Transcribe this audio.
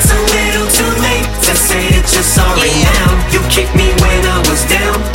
It's a little too late to say that you're sorry now. You kicked me when I was down.